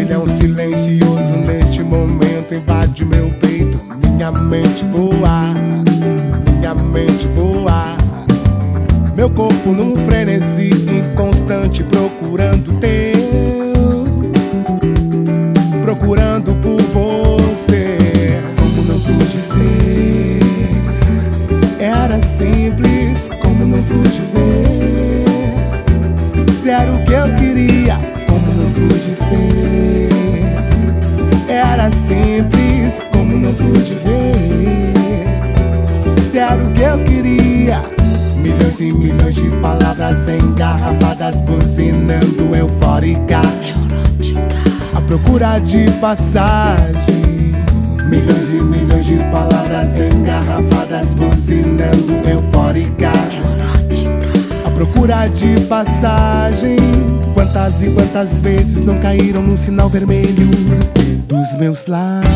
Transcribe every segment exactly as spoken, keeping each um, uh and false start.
turbilhão silencioso neste momento invade meu peito. Minha mente voa, minha mente voa. Meu corpo num frenesi inconstante, procurando teu, procurando por você. Como não pude ser, era simples, como não pude ver. Se era o que eu queria, como não pude ser. Era simples, como não pude ver. Se era o que eu queria. Milhões e milhões de palavras engarrafadas, buzinando eufóricas, à procura de passagem. Milhões e milhões de palavras engarrafadas, buzinando eufóricas, à procura de passagem. Quantas e quantas vezes não caíram no sinal vermelho dos meus lábios,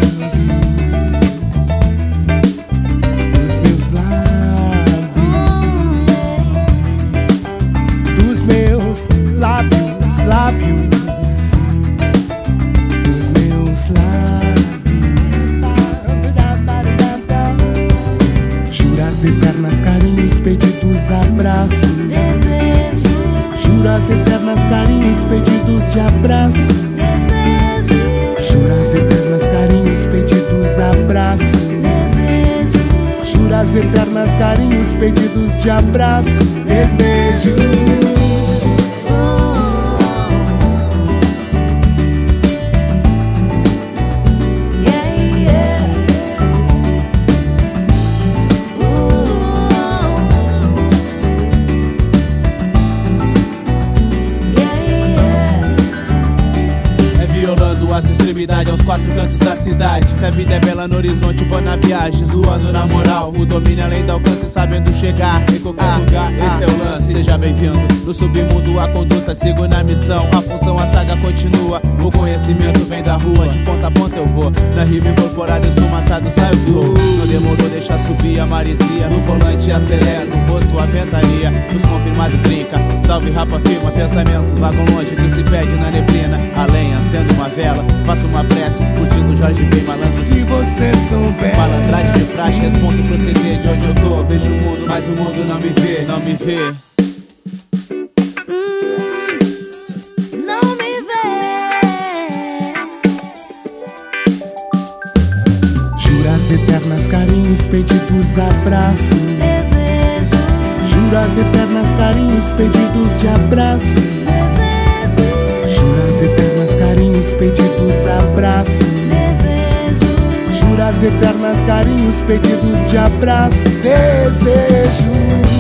dos meus lábios, dos meus lábios, lábios, dos meus lábios. Juras eternas, carinhos, pedidos, abraços. Desejo. Juras eternas, carinhos, pedidos de abraço. Desejo. Juras eternas, carinhos, pedidos, abraço. Desejo. Juras eternas, carinhos, pedidos de abraço. Desejo. As extremidades aos quatro cantos da cidade. Se a vida é bela no horizonte, vou na viagem, zoando na moral. O domínio além do alcance, sabendo chegar em qualquer ah, lugar. Esse ah, é o lance, seja bem-vindo. No submundo a conduta, sigo na missão. A função, a saga continua. O conhecimento vem da rua, de ponta a ponta eu vou. Na rima incorporada, eu sou maçado, saio flow. Não demorou, deixa subir a maresia. No volante acelera, no rosto a ventania. Os confirmados trinca, salve rapa firma. Pensamentos vagam longe, quem se perde na neblina. A lenha, acendo uma vela, faço uma prece, curtindo Jorge Ben malandro. Se você soubesse, malandragem de praxe, responsa e proceder de onde eu tô. Vejo o mundo, mas o mundo não me vê, não me vê. Hum, não me vê. Juras eternas, carinhos, pedidos, abraço. Desejo. Juras eternas, carinhos, pedidos de abraço. Desejo. Juras eternas, carinhos, pedidos, abraço. Desejo. Juras eternas, carinhos, pedidos de abraço. Desejo.